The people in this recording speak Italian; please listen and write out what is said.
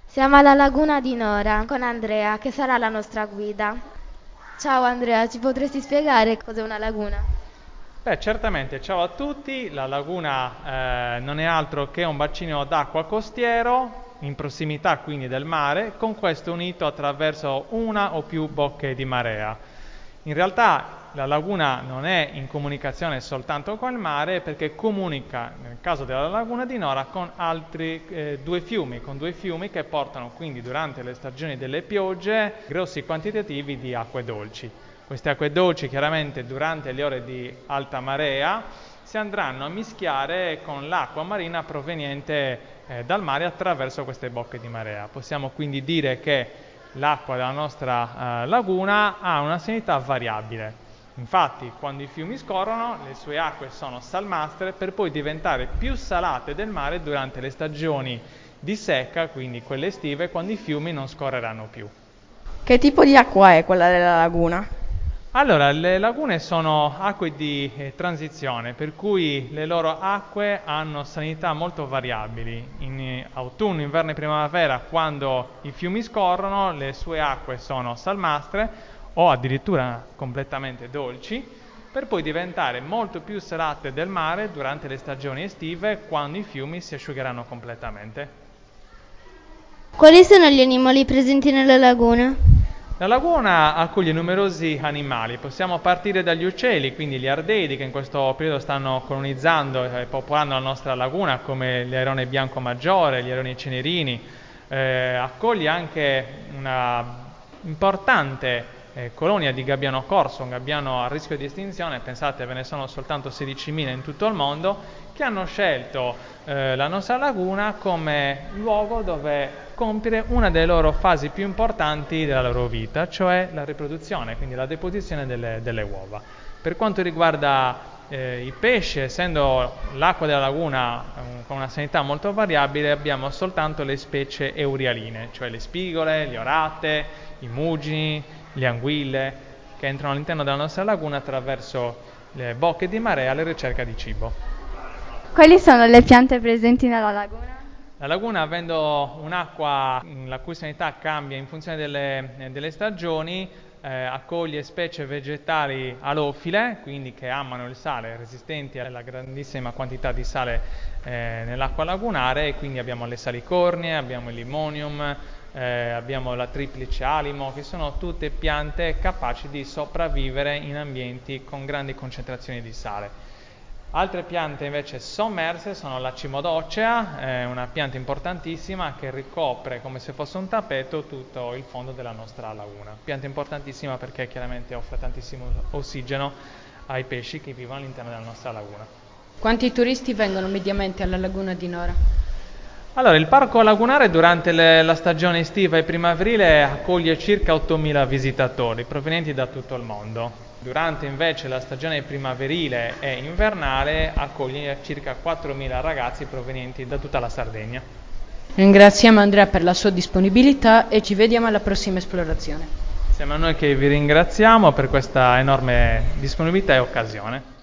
Siamo alla laguna di Nora con Andrea, che sarà la nostra guida. Ciao Andrea, ci potresti spiegare cos'è una laguna? Beh, certamente, ciao a tutti. La laguna non è altro che un bacino d'acqua costiero, in prossimità quindi del mare, con questo unito attraverso una o più bocche di marea. In realtà la laguna non è in comunicazione soltanto col mare perché comunica, nel caso della laguna di Nora, con altri con due fiumi che portano quindi durante le stagioni delle piogge grossi quantitativi di acque dolci. Queste acque dolci chiaramente durante le ore di alta marea si andranno a mischiare con l'acqua marina proveniente dal mare attraverso queste bocche di marea. Possiamo quindi dire che l'acqua della nostra laguna ha una salinità variabile. Infatti, quando i fiumi scorrono, le sue acque sono salmastre per poi diventare più salate del mare durante le stagioni di secca, quindi quelle estive, quando i fiumi non scorreranno più. Che tipo di acqua è quella della laguna? Allora, le lagune sono acque di transizione, per cui le loro acque hanno salinità molto variabili. In autunno, inverno e primavera, quando i fiumi scorrono, le sue acque sono salmastre o addirittura completamente dolci, per poi diventare molto più salate del mare durante le stagioni estive, quando i fiumi si asciugheranno completamente. Quali sono gli animali presenti nella laguna? La laguna accoglie numerosi animali, possiamo partire dagli uccelli, quindi gli ardei che in questo periodo stanno colonizzando e popolando la nostra laguna, come l'airone bianco maggiore, gli aironi cenerini. Accoglie anche una importante colonia di gabbiano corso, un gabbiano a rischio di estinzione, pensate ve ne sono soltanto 16.000 in tutto il mondo, che hanno scelto la nostra laguna come luogo dove compiere una delle loro fasi più importanti della loro vita, cioè la riproduzione, quindi la deposizione delle uova. Per quanto riguarda i pesci, essendo l'acqua della laguna con una sanità molto variabile, abbiamo soltanto le specie eurialine, cioè le spigole, le orate, i mugini, le anguille, che entrano all'interno della nostra laguna attraverso le bocche di marea alla ricerca di cibo. Quali sono le piante presenti nella laguna? La laguna, avendo un'acqua la cui sanità cambia in funzione delle stagioni, accoglie specie vegetali alofile, quindi che amano il sale, resistenti alla grandissima quantità di sale nell'acqua lagunare, e quindi abbiamo le salicornie, abbiamo il limonium, abbiamo la triplice alimo, che sono tutte piante capaci di sopravvivere in ambienti con grandi concentrazioni di sale. Altre piante invece sommerse sono la cimodocea, una pianta importantissima che ricopre come se fosse un tappeto tutto il fondo della nostra laguna. Pianta importantissima perché chiaramente offre tantissimo ossigeno ai pesci che vivono all'interno della nostra laguna. Quanti turisti vengono mediamente alla laguna di Nora? Allora, il parco lagunare durante la stagione estiva e primaverile accoglie circa 8.000 visitatori provenienti da tutto il mondo. Durante invece la stagione primaverile e invernale accoglie circa 4.000 ragazzi provenienti da tutta la Sardegna. Ringraziamo Andrea per la sua disponibilità e ci vediamo alla prossima esplorazione. Siamo noi che vi ringraziamo per questa enorme disponibilità e occasione.